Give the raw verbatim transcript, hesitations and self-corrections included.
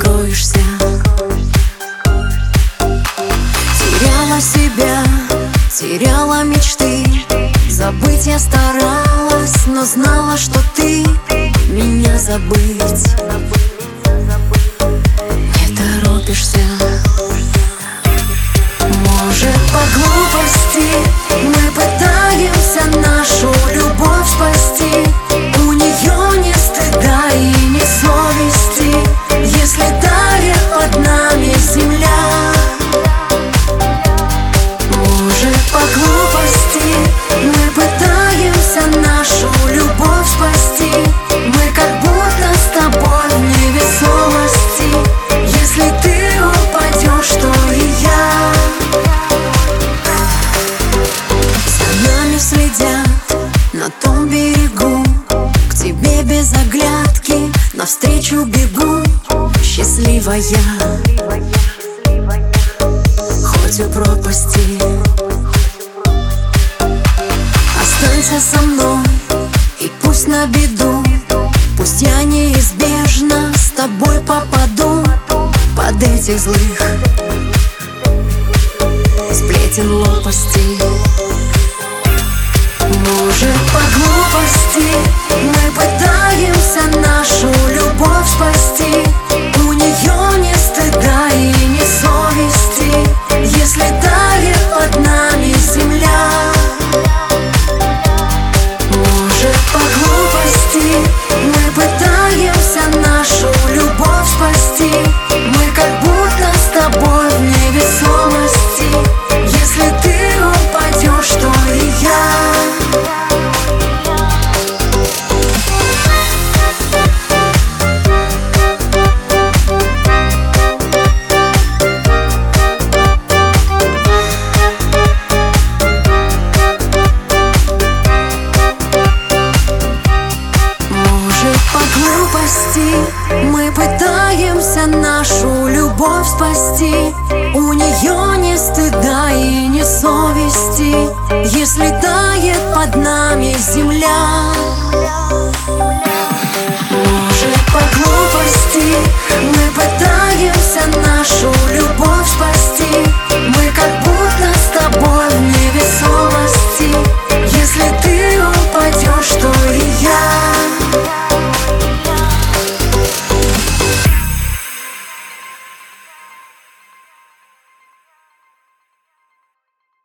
скроешься. Теряла себя, теряла мечты. Забыть я старалась, но знала, что ты меня забыть не торопишься. Может, по глупости мы пытаемся нашу любовь спасти. У нее ни стыда и ни совести, если тает под нами земля. Может, по глупости мы пытаемся нашу любовь спасти. Мы как будто с тобой в невесомости. Если ты упадешь, то и я. За нами следят на том берегу, к тебе без оглядки навстречу бегу. Счастливая, хоть у пропасти. Останься со мной, и пусть на беду, пусть я неизбежно с тобой попаду под этих злых сплетен лопастей. Может, по глупости мы пытаемся нашу любовь спасти. У нее ни стыда и ни совести, если тает под нами земля. Может, по глупости мы пытаемся нашу любовь спасти. Мы как будто с тобой в невесомости. Если ты упадешь, то и я. Мы пытаемся нашу любовь спасти. У нее ни стыда и ни совести, если так